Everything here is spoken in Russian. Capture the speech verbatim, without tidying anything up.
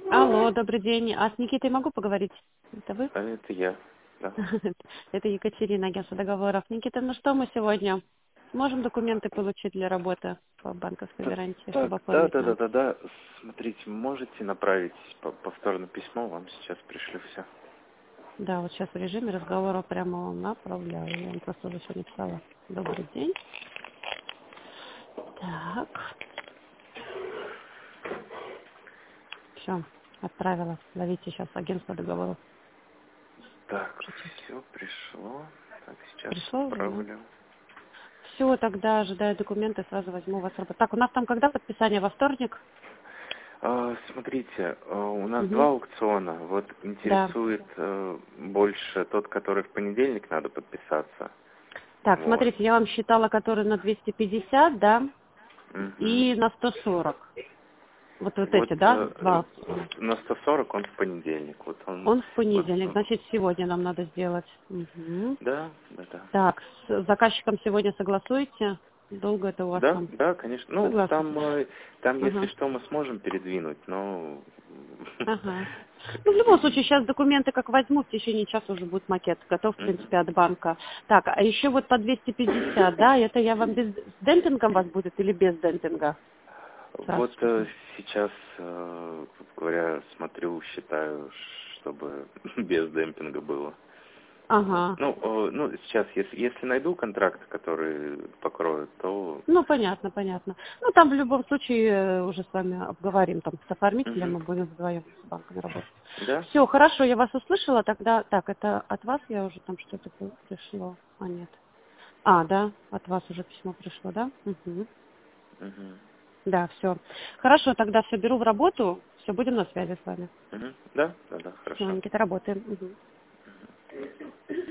Алло, добрый день. А с Никитой могу поговорить? Это вы? А это я, да. Это Екатерина, агентство договоров. Никита, ну что мы сегодня? Можем документы получить для работы по банковской Так, гарантии, так, чтобы да, оформить да, да, нам? да, да. Смотрите, можете направить по- повторно письмо, вам сейчас пришлю все. Да, вот сейчас в режиме разговора прямо вам направляю. Я вам просто уже сегодня писала. Добрый день. Так, все, отправила. Ловите сейчас агентство договоров. Так, Чуть-чуть. все пришло. Так, сейчас Пришло уже, да? отправлю. Все, тогда ожидаю документы, сразу возьму вас. работу. Так, у нас там когда подписание? Во вторник? А, смотрите, а, у нас два Угу. аукциона. Вот Да. интересует э, больше тот, который в понедельник надо подписаться. Так, Вот. смотрите, я вам считала, который на двести пятьдесят, да, Мгм. и на сто сорок. Вот вот Вот эти, да, э, два. на сто сорок он в понедельник. Вот он, Он в вот, понедельник, э, значит, сегодня нам надо сделать. Мгм. да, да, да. Так, с заказчиком сегодня согласуете? Долго это у вас Да, там? да, конечно. Ну, Согласуйте. там, э, там, если Ага. что, мы сможем передвинуть, но Ага. как Ну, в любом случае, видите. сейчас документы как возьму, в течение часа уже будет макет готов, в Мгм. принципе, от банка. Так, а еще вот по двести пятьдесят, да, это я вам без... С демпингом вас будет или без демпинга? Сразу Вот э, скажу. сейчас, э, грубо говоря, смотрю, считаю, чтобы без демпинга было. Вот. Ага. Ну, э, ну, сейчас, если, если найду контракт, который покроет, то... Ну, понятно, понятно. Ну, там в любом случае э, уже с вами обговорим, там, с оформителем Мгм. мы будем вдвоем с банками работать. Да? Все, хорошо, я вас услышала, тогда, так, это от вас я уже там что-то при- пришло, а нет. А, да, от вас уже письмо пришло, да? Мгм. Мгм. Да, все. Хорошо, тогда все беру в работу, все, будем на связи с вами. Мгм. Да, да, да, Все, хорошо. Никита, работаем. Мгм.